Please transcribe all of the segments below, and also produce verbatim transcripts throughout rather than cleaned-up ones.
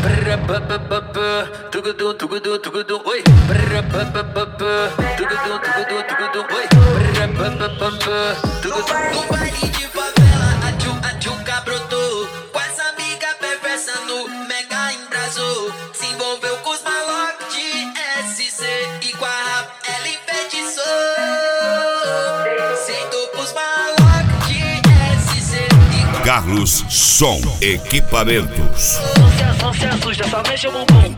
Tugudum, tugudum, tugudum, oi. Tugudum, tugudum, tugudum, oi. No baile de favela, a tchu, a tchuca brotou. Com as amigas perversa no mega embrasou. Se envolveu com os malocos de S C e com a rap ela enfeitiçou. Sentou pros malocos de S C e com Carlos Som Equipamentos. Não se assusta, só mexe o bumbum.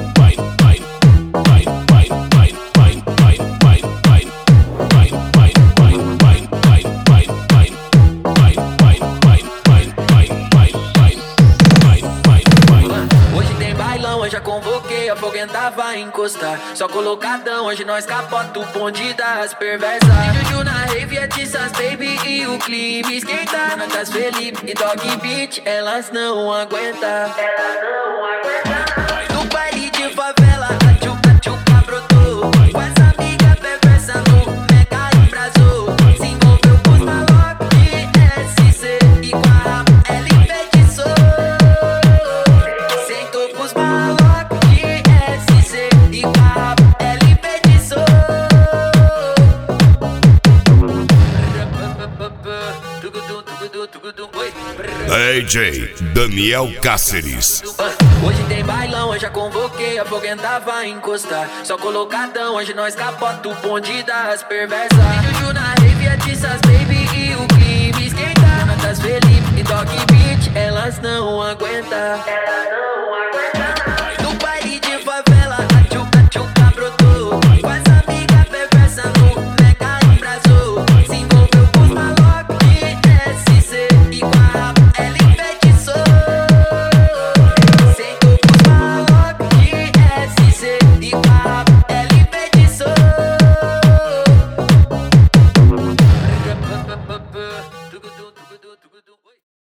Hoje tem bailão, hoje já convoquei, a foguenta vai encostar. Só colocadão, hoje nós capota o bonde das perversas. E Juju na rave, é Tissas Baby e o clipe esquenta. Natas Felipe e Dog Beat, elas não aguentam. Elas não aguentam. No baile de favela, a tchuca, tchuca brotou. Com as amigas perversas no mega embrasou. Se envolveu com os malocos de S C e com a rap ela enfeitiçou. Sentou pros malocos de S C e com a rap ela enfeitiçou. Tugudum, tugudum, tugudum, oi. D J Daniel Cáceres. Hoje tem bailão, hoje já convoquei, a foguenta vai encostar. Só colocadão, hoje nós capota o bonde das perversas. E Juju na rave, é Tissas Baby e o clipe esquenta. Natas Felipe e Dog Beat, elas não aguentam. Elas não aguentam. No baile de favela, a tchuca, tchuca brotou. Com as amigas perversas no mega embrasou. Se envolveu com os malocos de S C e com a rap ela enfeitiçou. Sentou pros malocos de S C e com a rap ela enfeitiçou.